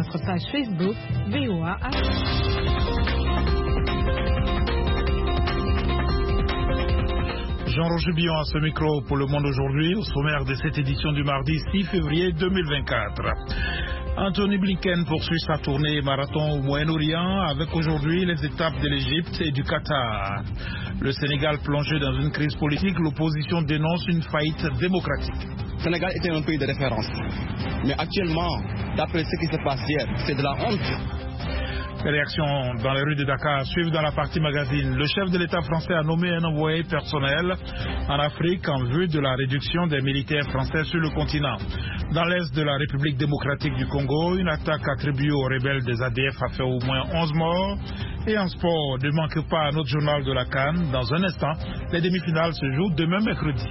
notre page Facebook VOA. Jean-Roger Billon à ce micro pour Le Monde aujourd'hui, au sommaire de cette édition du mardi 6 février 2024. Anthony Blinken poursuit sa tournée marathon au Moyen-Orient avec aujourd'hui les étapes de l'Égypte et du Qatar. Le Sénégal plongé dans une crise politique, l'opposition dénonce une faillite démocratique. Le Sénégal était un pays de référence. Mais actuellement, d'après ce qui se passe hier, c'est de la honte. Les réactions dans les rues de Dakar suivent dans la partie magazine. Le chef de l'État français a nommé un envoyé personnel en Afrique en vue de la réduction des militaires français sur le continent. Dans l'est de la République démocratique du Congo, une attaque attribuée aux rebelles des ADF a fait au moins 11 morts. Et en sport, ne manquez pas à notre journal de la CAN. Dans un instant, les demi-finales se jouent demain mercredi.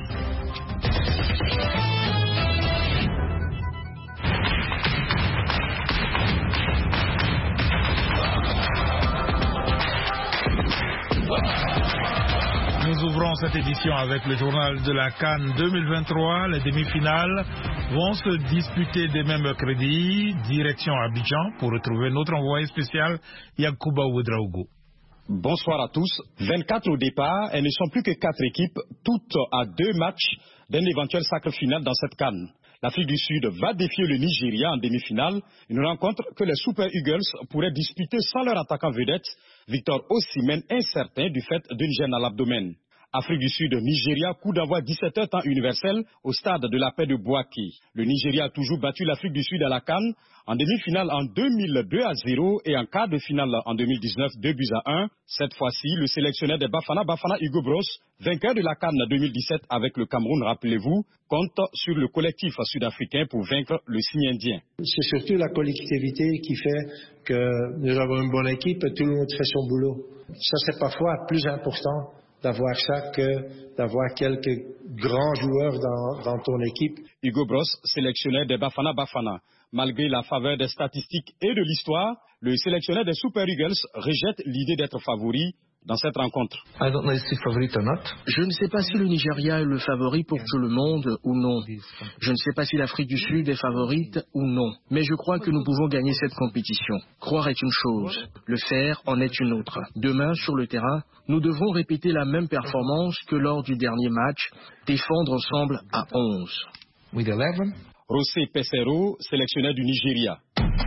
Nous ouvrons cette édition avec le journal de la CAN 2023. Les demi-finales vont se disputer demain mercredi. Direction Abidjan pour retrouver notre envoyé spécial Yacouba Ouedraogo. Bonsoir à tous. 24 au départ, elles ne sont plus que 4 équipes, toutes à 2 matchs d'un éventuel sacre final dans cette CAN. L'Afrique du Sud va défier le Nigeria en demi-finale, une rencontre que les Super Eagles pourraient disputer sans leur attaquant vedette, Victor Osimhen, incertain du fait d'une gêne à l'abdomen. Afrique du Sud, Nigeria, coup d'envoi 17h temps universel au stade de la paix de Bouaké. Le Nigeria a toujours battu l'Afrique du Sud à la CAN, en demi-finale en 2002 à 0 et en quart de finale en 2019 2-1. Cette fois-ci, le sélectionneur des Bafana Hugo Bros, vainqueur de la CAN 2017 avec le Cameroun, rappelez-vous, compte sur le collectif sud-africain pour vaincre le signe indien. C'est surtout la collectivité qui fait que nous avons une bonne équipe et tout le monde fait son boulot. Ça, c'est parfois plus important d'avoir ça que d'avoir quelques grands joueurs dans ton équipe. Hugo Bros, sélectionneur des Bafana. Malgré la faveur des statistiques et de l'histoire, le sélectionneur des Super Eagles rejette l'idée d'être favori dans cette rencontre. Je ne sais pas si le Nigeria est le favori pour tout le monde ou non. Je ne sais pas si l'Afrique du Sud est favorite ou non. Mais je crois que nous pouvons gagner cette compétition. Croire est une chose, le faire en est une autre. Demain, sur le terrain, nous devrons répéter la même performance que lors du dernier match, défendre ensemble à 11. José Peseiro, sélectionneur du Nigeria.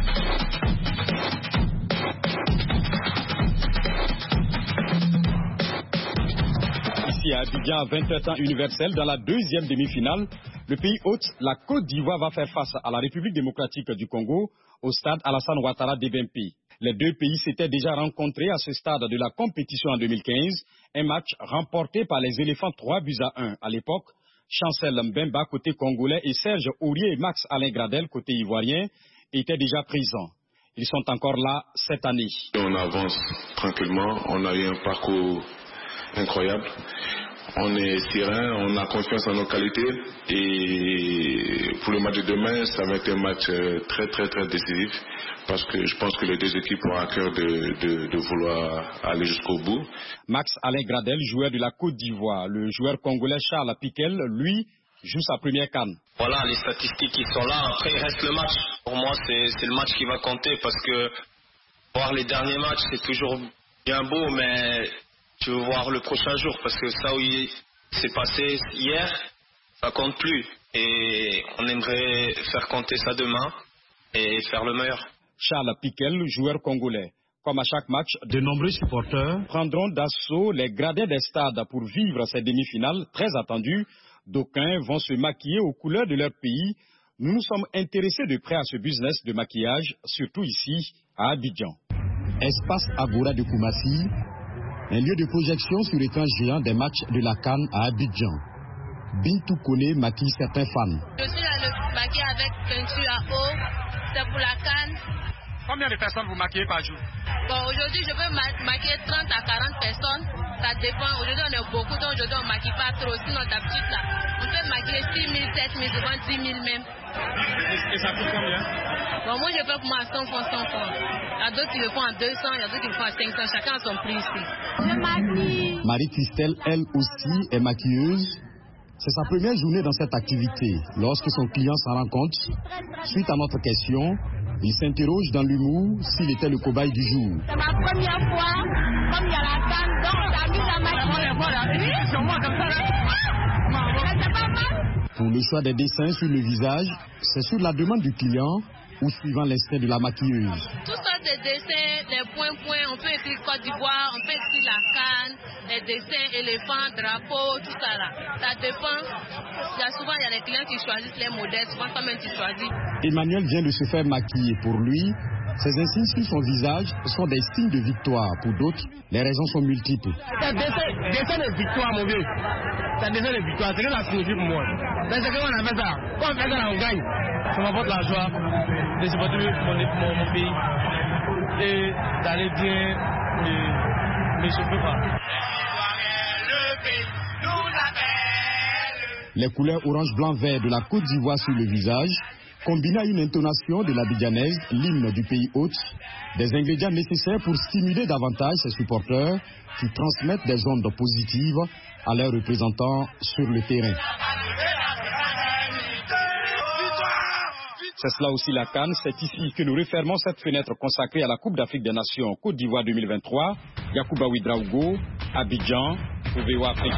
Ici à Abidjan, à 20h temps universel, dans la deuxième demi-finale, le pays hôte, la Côte d'Ivoire, va faire face à la République démocratique du Congo au stade Alassane Ouattara d'Ebempi. Les deux pays s'étaient déjà rencontrés à ce stade de la compétition en 2015, un match remporté par les éléphants 3-1 à l'époque. Chancel Mbemba côté congolais et Serge Aurier et Max Alain Gradel côté ivoirien étaient déjà présents. Ils sont encore là cette année. On avance tranquillement, on a eu un parcours incroyable. On est serein, on a confiance en nos qualités et pour le match de demain, ça va être un match très décisif parce que je pense que les deux équipes ont à cœur de vouloir aller jusqu'au bout. Max Alain Gradel, joueur de la Côte d'Ivoire, le joueur congolais Charles Piquel, lui, joue sa première CAN. Voilà, les statistiques qui sont là, après il reste le match. Pour moi, c'est le match qui va compter parce que voir les derniers matchs, c'est toujours bien beau, mais tu veux voir le prochain jour parce que ça où il s'est passé hier, ça compte plus. Et on aimerait faire compter ça demain et faire le meilleur. Charles Piquel, joueur congolais. Comme à chaque match, de nombreux supporters prendront d'assaut les gradins des stades pour vivre ces demi-finales très attendues. D'aucuns vont se maquiller aux couleurs de leur pays. Nous nous sommes intéressés de près à ce business de maquillage, surtout ici à Abidjan. Espace Agora de Koumassi, un lieu de projection sur écran géant des matchs de la CAN à Abidjan. Bintou Kone maquille certains fans. Je suis là le maquillé avec peinture à eau, c'est pour la CAN. Combien de personnes vous maquillez par jour? Bon, aujourd'hui je peux maquiller 30 à 40 personnes, ça dépend. Aujourd'hui on est beaucoup, donc aujourd'hui on ne maquille pas trop, sinon d'habitude là, on peut maquiller 6 000, 7 000, souvent 10 000 même. Et ça coûte combien? Bon, moi je fais pour moi à 100 francs, 100 francs. Il y a d'autres qui le font à 200, il y a d'autres qui le font à 500, chacun a son prix ici. Je maquille. Marie-Christelle, elle aussi, est maquilleuse. C'est sa première journée dans cette activité. Lorsque son client s'en rend compte, suite à notre question, Il s'interroge dans l'humour s'il était le cobaye du jour. C'est ma première fois, comme il y a la canne, donc j'ai mis la machine. Pour le choix des dessins sur le visage, c'est sur la demande du client ou suivant l'instinct de la maquilleuse. Toutes sortes de dessins, les points, on peut écrire Côte d'Ivoire, on peut écrire la canne, les dessins, éléphants, drapeaux, tout ça là. Ça dépend. Souvent, il y a des clients qui choisissent les modèles, souvent toi-même tu choisis. Emmanuel vient de se faire maquiller. Pour lui, ces insignes sur son visage sont des signes de victoire. Pour d'autres, les raisons sont multiples. C'est dessin de victoire, mon vieux. C'est dessin de victoire, c'est que ça signifie pour moi. Mais c'est comment on a fait ça. Quand on fait ça, on gagne. Ça m'apporte la joie de supporter mon pays et d'aller bien m'échauffer pas. Les couleurs orange, blanc, vert de la Côte d'Ivoire sur le visage, combinées à une intonation de l'abidjanaise, l'hymne du pays hôte, des ingrédients nécessaires pour stimuler davantage ses supporters qui transmettent des ondes positives à leurs représentants sur le terrain. C'est cela aussi la CAN. C'est ici que nous refermons cette fenêtre consacrée à la Coupe d'Afrique des Nations Côte d'Ivoire 2023. Yacouba Ouedraogo, Abidjan, pour VOA Afrique.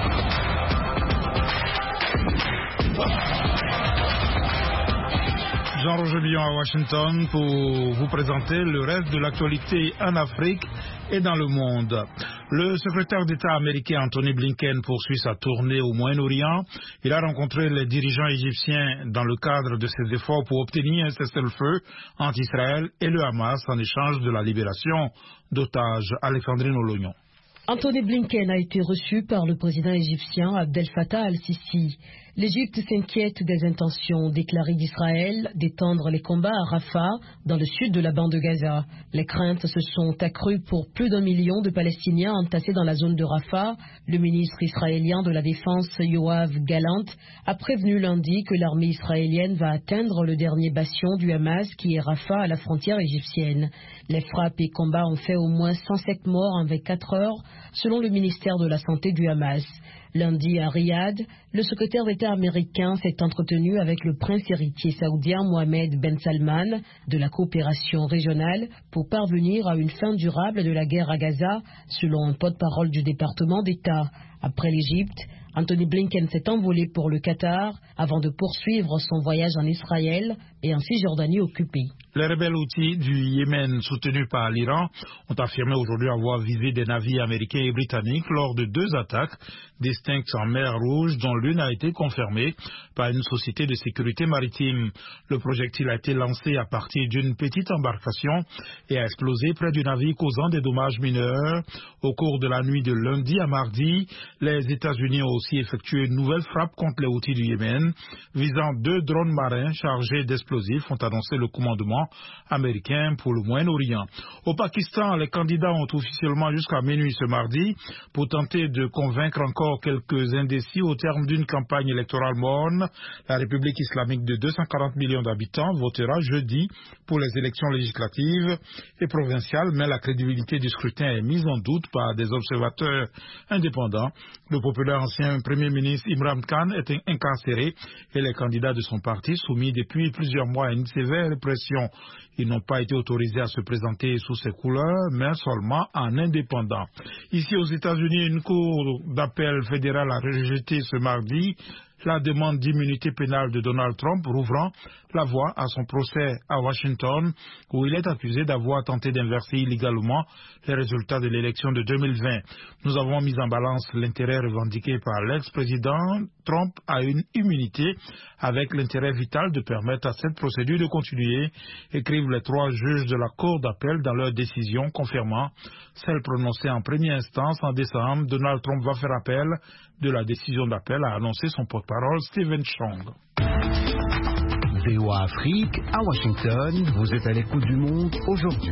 Jean-Roger Billon à Washington pour vous présenter le reste de l'actualité en Afrique et dans le monde. Le secrétaire d'État américain Anthony Blinken poursuit sa tournée au Moyen-Orient. Il a rencontré les dirigeants égyptiens dans le cadre de ses efforts pour obtenir un cessez-le-feu entre Israël et le Hamas en échange de la libération d'otages. Alexandrine Olognon. Anthony Blinken a été reçu par le président égyptien Abdel Fattah al-Sisi. L'Égypte s'inquiète des intentions déclarées d'Israël d'étendre les combats à Rafah, dans le sud de la bande de Gaza. Les craintes se sont accrues pour plus d'1 million de Palestiniens entassés dans la zone de Rafah. Le ministre israélien de la Défense, Yoav Gallant, a prévenu lundi que l'armée israélienne va atteindre le dernier bastion du Hamas qui est Rafah à la frontière égyptienne. Les frappes et combats ont fait au moins 107 morts en 24 heures, selon le ministère de la Santé du Hamas. Lundi à Riyad, le secrétaire d'État américain s'est entretenu avec le prince héritier saoudien Mohamed Ben Salman de la coopération régionale pour parvenir à une fin durable de la guerre à Gaza, selon un porte-parole du département d'État. Après l'Égypte, Anthony Blinken s'est envolé pour le Qatar avant de poursuivre son voyage en Israël et en Cisjordanie occupée. Les rebelles houthis du Yémen soutenus par l'Iran ont affirmé aujourd'hui avoir visé des navires américains et britanniques lors de 2 attaques distinctes en mer Rouge, dont l'une a été confirmée par une société de sécurité maritime. Le projectile a été lancé à partir d'une petite embarcation et a explosé près du navire, causant des dommages mineurs. Au cours de la nuit de lundi à mardi, les États-Unis ont aussi effectué une nouvelle frappe contre les Houthis du Yémen, visant 2 drones marins chargés d'explosifs, ont annoncé le commandement américain pour le Moyen-Orient. Au Pakistan, les candidats ont officiellement jusqu'à minuit ce mardi pour tenter de convaincre encore quelques indécis au terme d'une campagne électorale morne. La République islamique de 240 millions d'habitants votera jeudi pour les élections législatives et provinciales, mais la crédibilité du scrutin est mise en doute par des observateurs indépendants. Le populaire ancien Premier ministre Imran Khan est incarcéré et les candidats de son parti soumis depuis plusieurs mois à une sévère répression. Ils n'ont pas été autorisés à se présenter sous ces couleurs, mais seulement en indépendant. Ici aux États-Unis, une cour d'appel fédérale a rejeté ce mardi la demande d'immunité pénale de Donald Trump, rouvrant la voie à son procès à Washington, où il est accusé d'avoir tenté d'inverser illégalement les résultats de l'élection de 2020. Nous avons mis en balance l'intérêt revendiqué par l'ex-président Trump à une immunité avec l'intérêt vital de permettre à cette procédure de continuer, écrivent les 3 juges de la Cour d'appel dans leur décision confirmant celle prononcée en première instance en décembre. Donald Trump va faire appel de la décision d'appel, a annoncé son porte-parole Stephen Chong. VOA Afrique, à Washington, vous êtes à l'écoute du monde aujourd'hui.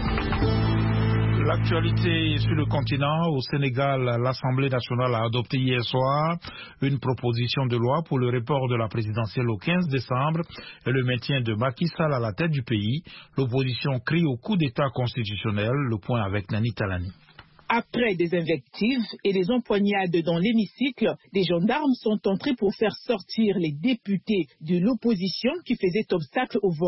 L'actualité sur le continent, au Sénégal, l'Assemblée nationale a adopté hier soir une proposition de loi pour le report de la présidentielle au 15 décembre et le maintien de Macky Sall à la tête du pays. L'opposition crie au coup d'État constitutionnel. Le point avec Nani Talani. Après des invectives et des empoignades dans l'hémicycle, des gendarmes sont entrés pour faire sortir les députés de l'opposition qui faisaient obstacle au vote.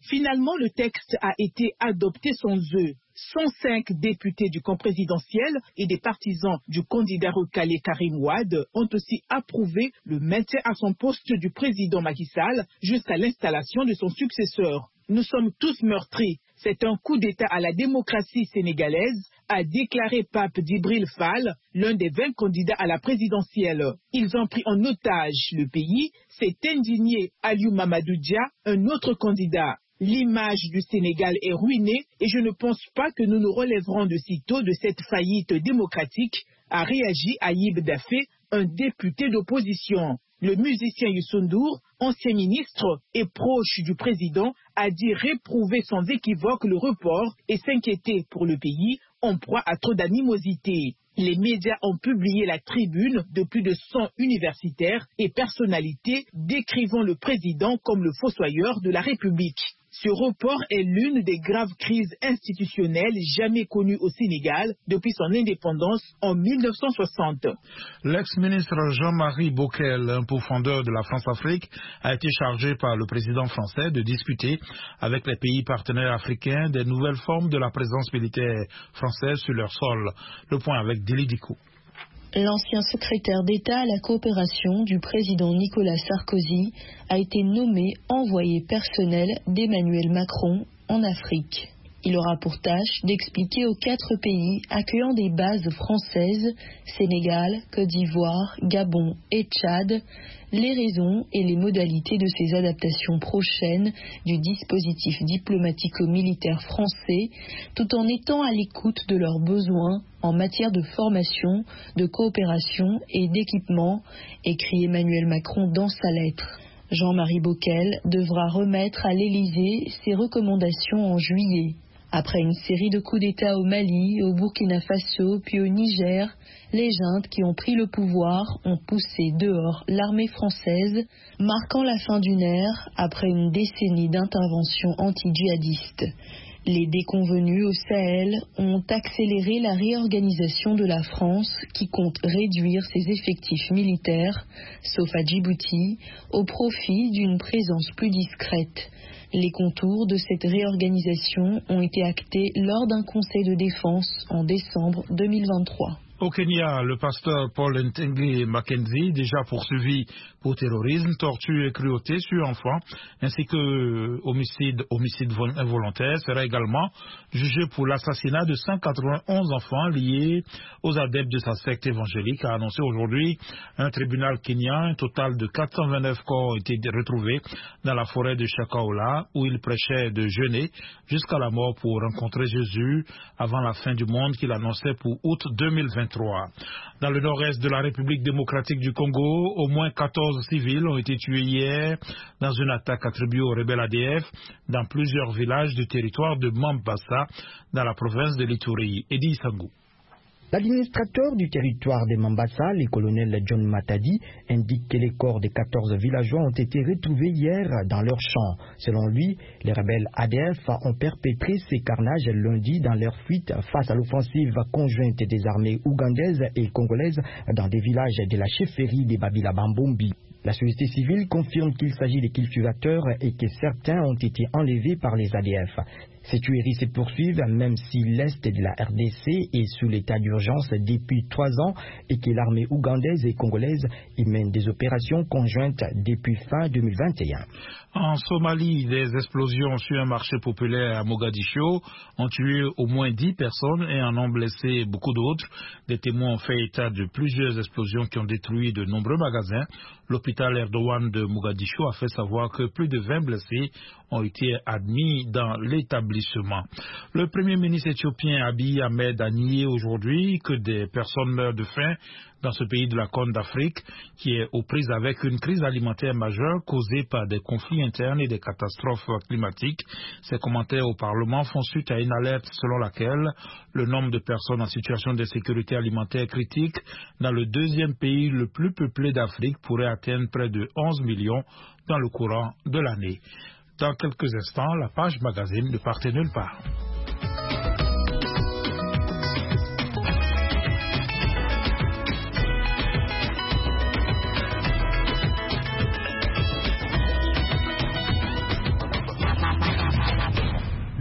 Finalement, le texte a été adopté sans eux. 105 députés du camp présidentiel et des partisans du candidat recalé Karim Wade ont aussi approuvé le maintien à son poste du président Macky Sall jusqu'à l'installation de son successeur. Nous sommes tous meurtris. C'est un coup d'État à la démocratie sénégalaise, a déclaré Pape Djibril Fall, l'un des 20 candidats à la présidentielle. Ils ont pris en otage le pays, s'est indigné Aliou Mamadou Dia, un autre candidat. L'image du Sénégal est ruinée et je ne pense pas que nous nous relèverons de sitôt de cette faillite démocratique, a réagi Ayib Daffé, un député d'opposition. Le musicien Youssou N'Dour, ancien ministre et proche du président, a dit réprouver sans équivoque le report et s'inquiéter pour le pays en proie à trop d'animosité. Les médias ont publié la tribune de plus de 100 universitaires et personnalités décrivant le président comme le fossoyeur de la République. Ce report est l'une des graves crises institutionnelles jamais connues au Sénégal depuis son indépendance en 1960. L'ex-ministre Jean-Marie Bockel, un pourfendeur de la France-Afrique, a été chargé par le président français de discuter avec les pays partenaires africains des nouvelles formes de la présence militaire française sur leur sol. Le point avec Dili Diko. L'ancien secrétaire d'État à la coopération du président Nicolas Sarkozy a été nommé envoyé personnel d'Emmanuel Macron en Afrique. Il aura pour tâche d'expliquer aux 4 pays accueillant des bases françaises, Sénégal, Côte d'Ivoire, Gabon et Tchad, les raisons et les modalités de ces adaptations prochaines du dispositif diplomatico-militaire français, tout en étant à l'écoute de leurs besoins en matière de formation, de coopération et d'équipement, écrit Emmanuel Macron dans sa lettre. Jean-Marie Bockel devra remettre à l'Élysée ses recommandations en juillet. Après une série de coups d'État au Mali, au Burkina Faso, puis au Niger, les juntes qui ont pris le pouvoir ont poussé dehors l'armée française, marquant la fin d'une ère après une décennie d'intervention anti-djihadiste. Les déconvenus au Sahel ont accéléré la réorganisation de la France qui compte réduire ses effectifs militaires, sauf à Djibouti, au profit d'une présence plus discrète. Les contours de cette réorganisation ont été actés lors d'un conseil de défense en décembre 2023. Au Kenya, le pasteur Paul Ntenge Mackenzie, déjà poursuivi pour terrorisme, torture et cruauté sur enfants, ainsi que homicide involontaire, sera également jugé pour l'assassinat de 191 enfants liés aux adeptes de sa secte évangélique, a annoncé aujourd'hui un tribunal kenyan. Un total de 429 corps ont été retrouvés dans la forêt de Shakahola, où il prêchait de jeûner jusqu'à la mort pour rencontrer Jésus avant la fin du monde qu'il annonçait pour août 2023. Dans le nord-est de la République démocratique du Congo, au moins 14 civils ont été tués hier dans une attaque attribuée aux rebelles ADF dans plusieurs villages du territoire de Mambasa, dans la province de l'Ituri. Edi Sangou. L'administrateur du territoire de Mambasa, le colonel John Matadi, indique que les corps des 14 villageois ont été retrouvés hier dans leurs champs. Selon lui, les rebelles ADF ont perpétré ces carnages lundi dans leur fuite face à l'offensive conjointe des armées ougandaises et congolaises dans des villages de la chefferie de Babila Bambombi. La société civile confirme qu'il s'agit de cultivateurs et que certains ont été enlevés par les ADF. Ces tueries se poursuivent même si l'Est de la RDC est sous l'état d'urgence depuis 3 ans et que l'armée ougandaise et congolaise y mène des opérations conjointes depuis fin 2021. En Somalie, des explosions sur un marché populaire à Mogadiscio ont tué au moins 10 personnes et en ont blessé beaucoup d'autres. Des témoins ont fait état de plusieurs explosions qui ont détruit de nombreux magasins. L'hôpital Erdogan de Mogadiscio a fait savoir que plus de 20 blessés ont été admis dans l'établissement. Le premier ministre éthiopien Abiy Ahmed a nié aujourd'hui que des personnes meurent de faim dans ce pays de la Corne d'Afrique qui est aux prises avec une crise alimentaire majeure causée par des conflits internes et des catastrophes climatiques. Ces commentaires au Parlement font suite à une alerte selon laquelle le nombre de personnes en situation d'insécurité alimentaire critique dans le deuxième pays le plus peuplé d'Afrique pourrait atteindre près de 11 millions dans le courant de l'année. Dans quelques instants, la page magazine ne partait nulle part.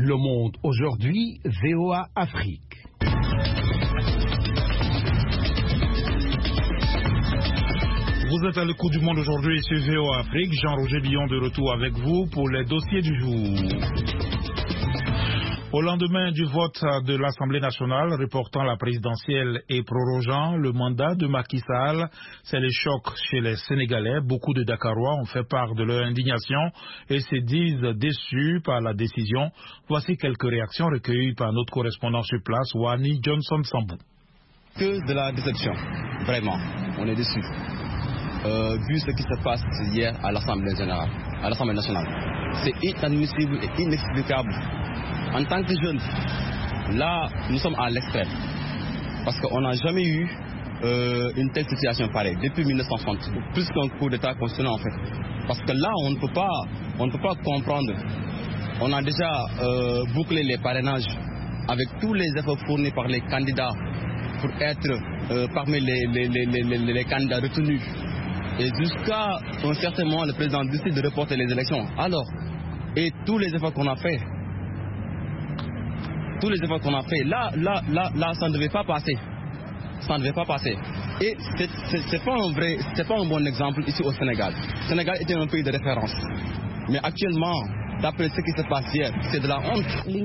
Le Monde aujourd'hui, VOA Afrique. Vous êtes à l'écoute du Monde aujourd'hui sur VOA Afrique. Jean-Roger Billon de retour avec vous pour les dossiers du jour. Au lendemain du vote de l'Assemblée nationale reportant la présidentielle et prorogeant le mandat de Macky Sall, c'est le choc chez les Sénégalais. Beaucoup de Dakarois ont fait part de leur indignation et se disent déçus par la décision. Voici quelques réactions recueillies par notre correspondant sur place, Wani Johnson Sambou. Que de la déception, vraiment, on est déçus. Vu ce qui se passe hier à l'Assemblée nationale, c'est inadmissible et inexplicable. En tant que jeunes, là, nous sommes à l'extrême. Parce qu'on n'a jamais eu une telle situation pareille depuis 1960. Plus qu'un coup d'État constitutionnel en fait. Parce que là, on ne peut pas comprendre. On a déjà bouclé les parrainages avec tous les efforts fournis par les candidats pour être parmi les candidats retenus. Et jusqu'à un certain moment, le président décide de reporter les élections. Alors, et tous les efforts qu'on a fait, là, ça ne devait pas passer. Ça ne devait pas passer. Et c'est pas un bon exemple ici au Sénégal. Le Sénégal était un pays de référence. Mais actuellement, d'après ce qui se passe hier, c'est de la honte.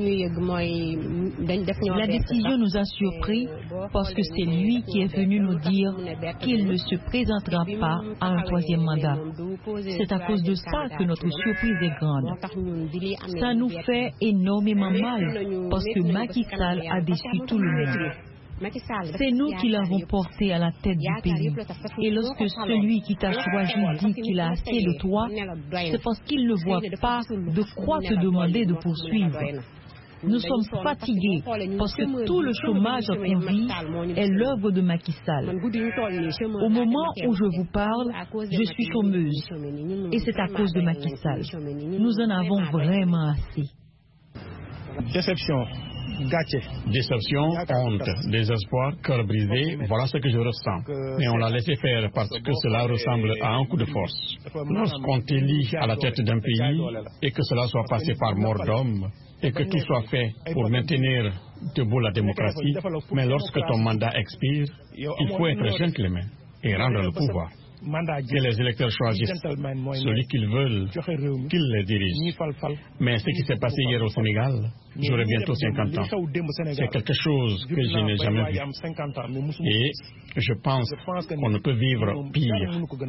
La décision nous a surpris parce que c'est lui qui est venu nous dire qu'il ne se présentera pas à un troisième mandat. C'est à cause de ça que notre surprise est grande. Ça nous fait énormément mal parce que Macky Sall a déçu tout le monde. C'est nous qui l'avons porté à la tête du pays. Et lorsque celui qui t'a choisi dit qu'il a assez de toi, c'est parce qu'il ne voit pas de quoi te demander de poursuivre. Nous sommes fatigués parce que tout le chômage qu'on vit est l'œuvre de Macky Sall. Au moment où je vous parle, je suis chômeuse. Et c'est à cause de Macky Sall. Nous en avons vraiment assez. Déception. Déception, honte, désespoir, cœur brisé, voilà ce que je ressens. Mais on l'a laissé faire parce que cela ressemble à un coup de force. Lorsqu'on t'élit à la tête d'un pays et que cela soit passé par mort d'homme et que tout soit fait pour maintenir debout la démocratie, mais lorsque ton mandat expire, il faut être gentleman et rendre le pouvoir. Que les électeurs choisissent celui qu'ils veulent, qu'ils les dirigent. Mais ce qui s'est passé hier au Sénégal, j'aurai bientôt 50 ans. C'est quelque chose que je n'ai jamais vu. Et je pense qu'on ne peut vivre pire.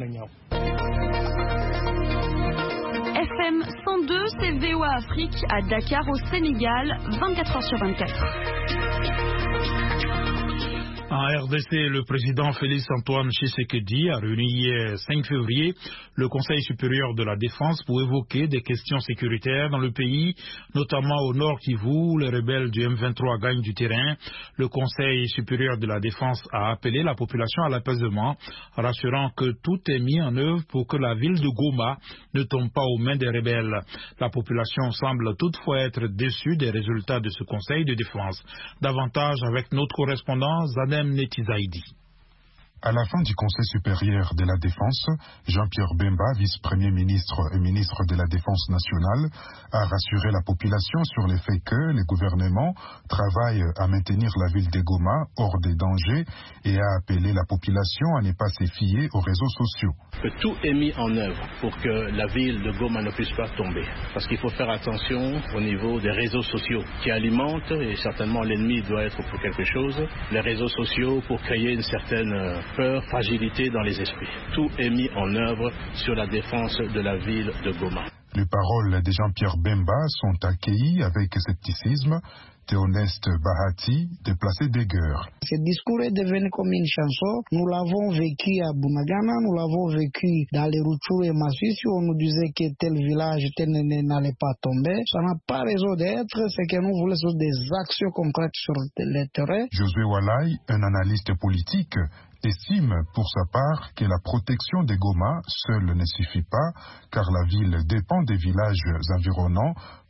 FM 102, c'est VOA Afrique à Dakar au Sénégal, 24 heures sur 24. En RDC, le président Félix-Antoine Tshisekedi a réuni hier 5 février le Conseil supérieur de la défense pour évoquer des questions sécuritaires dans le pays, notamment au Nord Kivu où les rebelles du M23 gagnent du terrain. Le Conseil supérieur de la défense a appelé la population à l'apaisement, rassurant que tout est mis en œuvre pour que la ville de Goma ne tombe pas aux mains des rebelles. La population semble toutefois être déçue des résultats de ce Conseil de défense. Davantage avec notre correspondant Zanem Netizaïdi. À la fin du Conseil supérieur de la Défense, Jean-Pierre Bemba, vice-premier ministre et ministre de la Défense nationale, a rassuré la population sur le fait que le gouvernement travaille à maintenir la ville de Goma hors des dangers et a appelé la population à ne pas se fier aux réseaux sociaux. Que tout est mis en œuvre pour que la ville de Goma ne puisse pas tomber. Parce qu'il faut faire attention au niveau des réseaux sociaux qui alimentent, et certainement l'ennemi doit être pour quelque chose, les réseaux sociaux pour créer une certaine peur, fragilité dans les esprits. Tout est mis en œuvre sur la défense de la ville de Goma. Les paroles de Jean-Pierre Bemba sont accueillies avec scepticisme. Théoneste Bahati, déplacé d'Eger. Ce discours est devenu comme une chanson. Nous l'avons vécu à Bunagana, nous l'avons vécu dans les Rutshuru et Masisi, où on nous disait que tel village n'allait pas tomber. Ça n'a pas raison d'être, c'est que nous voulons des actions concrètes sur le terrain. Josué Walai, un analyste politique, estime pour sa part que la protection des Goma seule ne suffit pas, car la ville dépend des villages environnants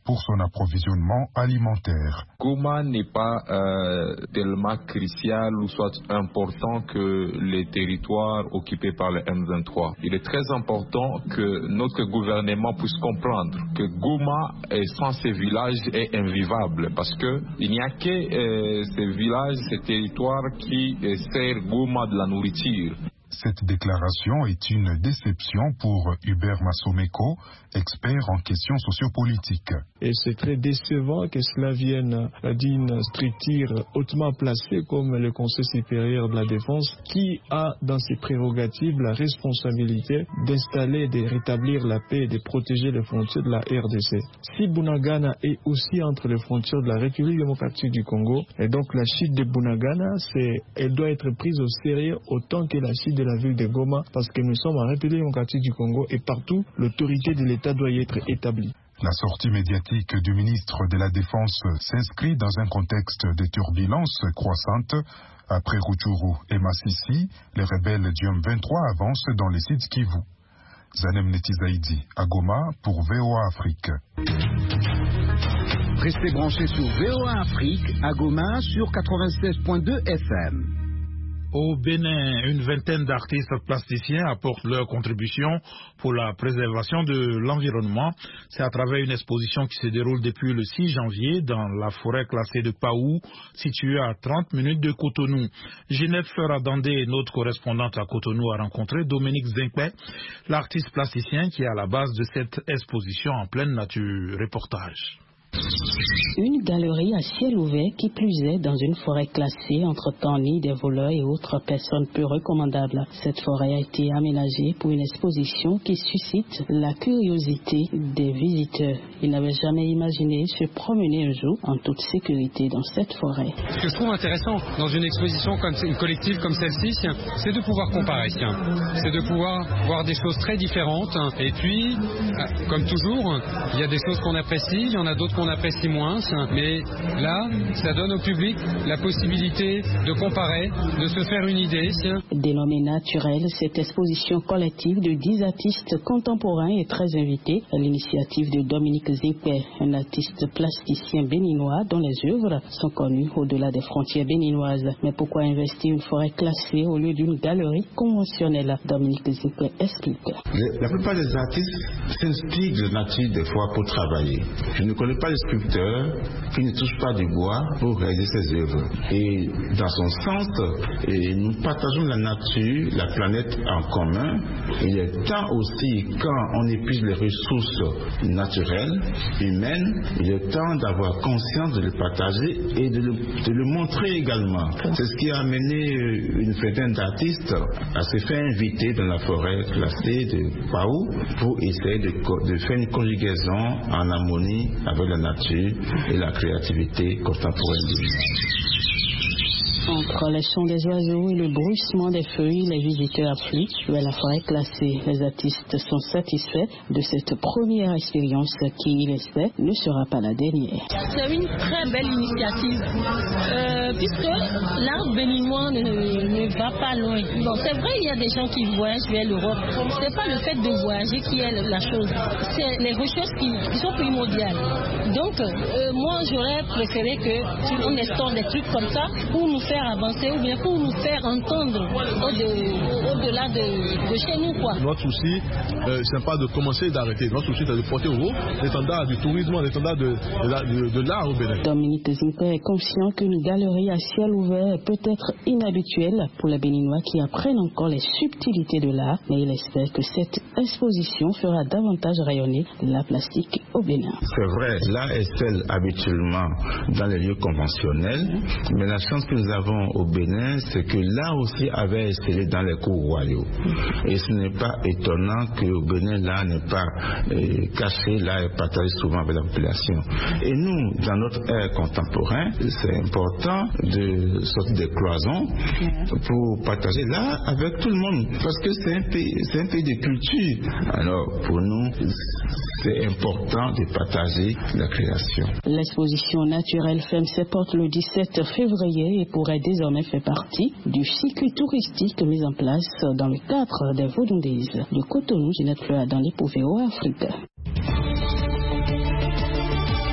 pour son approvisionnement alimentaire. Goma n'est pas tellement crucial ou soit important que les territoires occupés par le M23. Il est très important que notre gouvernement puisse comprendre que Goma sans ces villages est invivable parce que il n'y a que ces villages, ces territoires qui servent Goma de la nourriture. Cette déclaration est une déception pour Hubert Massomeko, expert en questions sociopolitiques. Et c'est très décevant que cela vienne d'une structure hautement placée comme le Conseil supérieur de la défense qui a dans ses prérogatives la responsabilité d'installer et de rétablir la paix et de protéger les frontières de la RDC. Si Bunagana est aussi entre les frontières de la République démocratique du Congo, et donc la chute de Bunagana, elle doit être prise au sérieux autant que la chute de la ville de Goma, parce que nous sommes en République démocratique du Congo et partout, l'autorité de l'État doit y être établie. La sortie médiatique du ministre de la Défense s'inscrit dans un contexte de turbulences croissantes. Après Rutshuru et Masisi, les rebelles du M23 avancent dans les sites Kivu. Zanem Netizaidi, à Goma pour VOA Afrique. Restez branchés sur VOA Afrique, à Goma sur 96.2 FM. Au Bénin, une vingtaine d'artistes plasticiens apportent leur contribution pour la préservation de l'environnement. C'est à travers une exposition qui se déroule depuis le 6 janvier dans la forêt classée de Paou, située à 30 minutes de Cotonou. Ginette Fleur-Adandé, notre correspondante à Cotonou, a rencontré Dominique Zinkpe, l'artiste plasticien qui est à la base de cette exposition en pleine nature. Reportage. Une galerie à ciel ouvert qui plus est dans une forêt classée entre nids des voleurs et autres personnes peu recommandables. Cette forêt a été aménagée pour une exposition qui suscite la curiosité des visiteurs. Ils n'avaient jamais imaginé se promener un jour en toute sécurité dans cette forêt. Ce que je trouve intéressant dans une exposition comme une collective comme celle-ci, c'est de pouvoir comparer. C'est de pouvoir voir des choses très différentes. Et puis, comme toujours, il y a des choses qu'on apprécie, il y en a d'autres qu'on apprécie moins, mais là, ça donne au public la possibilité de comparer, de se faire une idée. Dénommée naturelle, cette exposition collective de 10 artistes contemporains est très invitée à l'initiative de Dominique Zinkpe, un artiste plasticien béninois dont les œuvres sont connues au-delà des frontières béninoises. Mais pourquoi investir une forêt classée au lieu d'une galerie conventionnelle? Dominique Zinkpe explique. La plupart des artistes s'inspirent de la nature des fois pour travailler. Je ne connais pas de sculpteur qui ne touche pas du bois pour réaliser ses œuvres. Et dans son sens, nous partageons la nature, la planète en commun. Il est temps aussi, quand on épuise les ressources naturelles, humaines, il est temps d'avoir conscience de le partager et de le montrer également. C'est ce qui a amené une vingtaine d'artistes à se faire inviter dans la forêt classée de Paou pour essayer de faire une conjugaison en harmonie avec la nature et la créativité contemporaine du village. Entre les chants des oiseaux et le bruissement des feuilles, les visiteurs affluent vers la forêt classée. Les artistes sont satisfaits de cette première expérience qui, il espère, ne sera pas la dernière. C'est une très belle initiative, puisque l'art béninois ne va pas loin. Bon, c'est vrai, il y a des gens qui voyagent vers l'Europe. C'est pas le fait de voyager qui est la chose, c'est les recherches qui sont primordiales. Donc, moi, j'aurais préféré qu'on instaure des trucs comme ça pour nous faire avancer ou bien pour nous faire entendre au-delà de chez nous, quoi. Notre souci, c'est pas de commencer et d'arrêter. Notre souci, c'est de porter au haut l'étendard du tourisme, l'étendard de l'art au Bénin. Dominique Zinkpe est conscient qu'une galerie à ciel ouvert peut être inhabituelle pour les Béninois qui apprennent encore les subtilités de l'art, mais il espère que cette exposition fera davantage rayonner la plastique au Bénin. C'est vrai, l'art excelle habituellement dans les lieux conventionnels, mais la chance que nous avons au Bénin, c'est que là aussi avait excellé dans les cours royaux. Et ce n'est pas étonnant qu'au Bénin, là n'est pas caché, là est partagé souvent avec la population. Et nous, dans notre ère contemporain, c'est important de sortir des cloisons pour partager là avec tout le monde, parce que c'est un pays de culture. Alors pour nous, c'est important de partager la création. L'exposition naturelle ferme ses portes le 17 février et pourrait désormais faire partie du circuit touristique mis en place dans le cadre des Vaudondaises. De Cotonou, Ginette Fleur-Adandé pour VOA Afrique.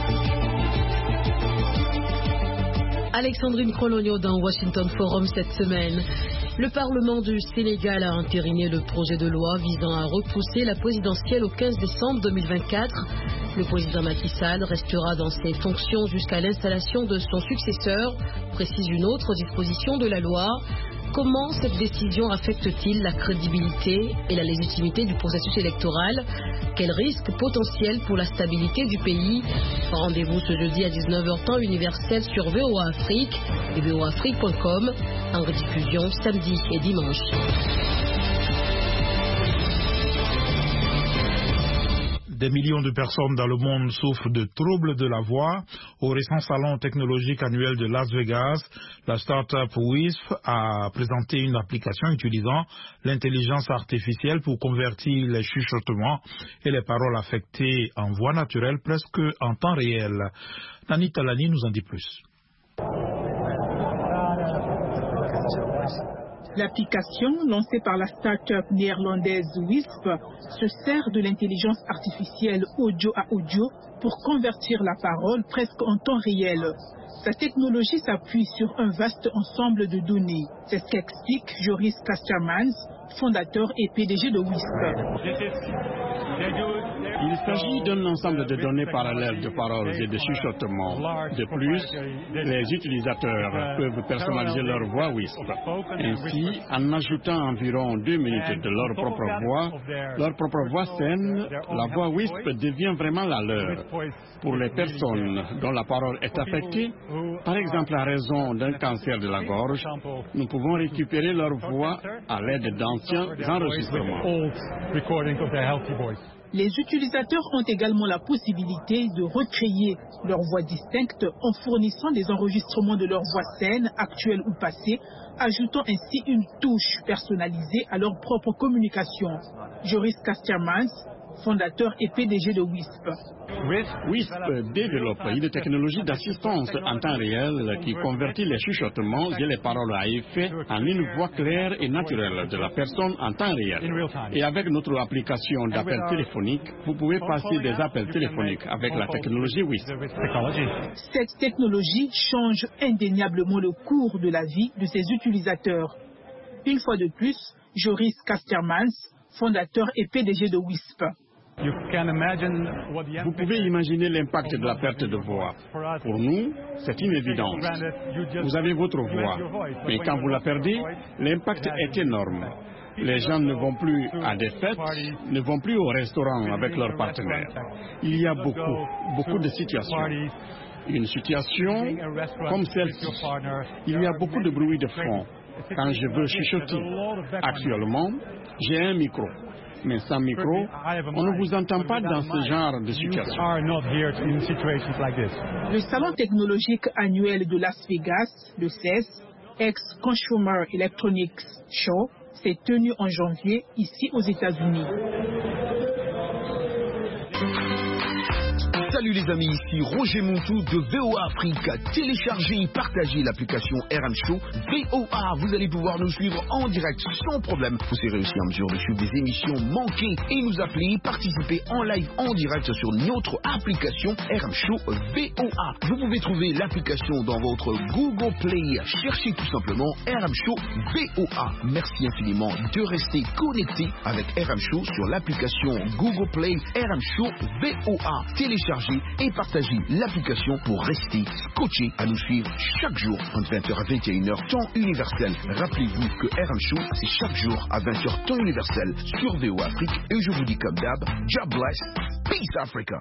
Alexandrine Kolonio dans Washington Forum cette semaine. Le Parlement du Sénégal a entériné le projet de loi visant à repousser la présidentielle au 15 décembre 2024. Le président Macky Sall restera dans ses fonctions jusqu'à l'installation de son successeur, précise une autre disposition de la loi. Comment cette décision affecte-t-il la crédibilité et la légitimité du processus électoral? Quels risques potentiels pour la stabilité du pays? Rendez-vous ce jeudi à 19h temps universel sur VOA Afrique et voaafrique.com, en rediffusion samedi et dimanche. Des millions de personnes dans le monde souffrent de troubles de la voix. Au récent salon technologique annuel de Las Vegas, la start-up WISP a présenté une application utilisant l'intelligence artificielle pour convertir les chuchotements et les paroles affectées en voix naturelle presque en temps réel. Nani Talani nous en dit plus. L'application, lancée par la start-up néerlandaise WISP, se sert de l'intelligence artificielle audio à audio pour convertir la parole presque en temps réel. Sa technologie s'appuie sur un vaste ensemble de données. C'est ce qu'explique Joris Castermans, fondateur et PDG de WISP. Il s'agit d'un ensemble de données parallèles de paroles et de chuchotements. De plus, les utilisateurs peuvent personnaliser leur voix WISP. Ainsi, en ajoutant environ 2 minutes de leur propre voix saine, la voix WISP devient vraiment la leur. Pour les personnes dont la parole est affectée, par exemple à raison d'un cancer de la gorge, nous pouvons récupérer leur voix à l'aide d'anciens enregistrements. Les utilisateurs ont également la possibilité de recréer leur voix distincte en fournissant des enregistrements de leur voix saine, actuelle ou passée, ajoutant ainsi une touche personnalisée à leur propre communication. Joris Castermans, fondateur et PDG de WISP. WISP développe une technologie d'assistance en temps réel qui convertit les chuchotements et les paroles à effet en une voix claire et naturelle de la personne en temps réel. Et avec notre application d'appel téléphonique, vous pouvez passer des appels téléphoniques avec la technologie WISP. Cette technologie change indéniablement le cours de la vie de ses utilisateurs. Une fois de plus, Joris Castermans, fondateur et PDG de WISP. Vous pouvez imaginer l'impact de la perte de voix. Pour nous, c'est une évidence. Vous avez votre voix, mais quand vous la perdez, l'impact est énorme. Les gens ne vont plus à des fêtes, ne vont plus au restaurant avec leurs partenaires. Il y a beaucoup de situations. Une situation comme celle-ci. Il y a beaucoup de bruit de fond quand je veux chuchoter. Actuellement, j'ai un micro. Mais sans micro, on ne vous entend pas dans ce genre de situation. Le salon technologique annuel de Las Vegas, le CES, ex-Consumer Electronics Show, s'est tenu en janvier ici aux États-Unis. Salut les amis, ici Roger Montou de VOA Afrique. Téléchargez et partagez l'application RM Show VOA. Vous allez pouvoir nous suivre en direct sans problème. Vous serez aussi en mesure de suivre des émissions manquées et nous appeler, participer en live en direct sur notre application RM Show VOA. Vous pouvez trouver l'application dans votre Google Play. Cherchez tout simplement RM Show VOA. Merci infiniment de rester connecté avec RM Show sur l'application Google Play RM Show VOA. Téléchargez et partagez l'application pour rester scotché à nous suivre chaque jour entre 20h à 21h temps universel. Rappelez-vous que RM Show c'est chaque jour à 20h temps universel sur VOA Afrique et je vous dis comme d'hab, God bless, peace Africa.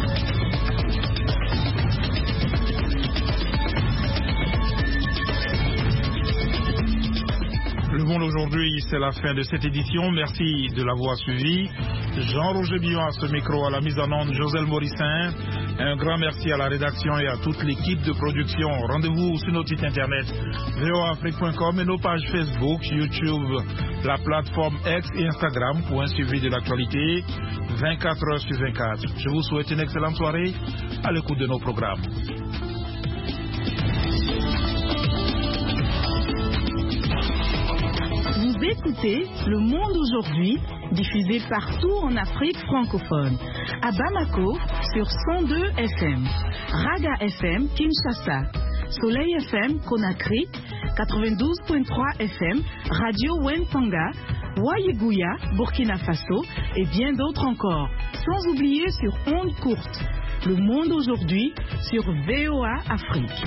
Le Monde aujourd'hui, c'est la fin de cette édition. Merci de l'avoir suivi. Jean-Roger Billon à ce micro, à la mise en onde, Joselle Morissin. Un grand merci à la rédaction et à toute l'équipe de production. Rendez-vous sur notre site internet voaafrique.com et nos pages Facebook, YouTube, la plateforme X et Instagram pour un suivi de l'actualité 24 heures sur 24. Je vous souhaite une excellente soirée à l'écoute de nos programmes. Vous écoutez Le Monde aujourd'hui, diffusé partout en Afrique francophone. À Bamako, sur 102 FM. Raga FM, Kinshasa. Soleil FM Conakry, 92.3 FM, Radio Wentanga, Wayeguya, Burkina Faso et bien d'autres encore. Sans oublier sur ondes courtes. Le monde aujourd'hui sur VOA Afrique.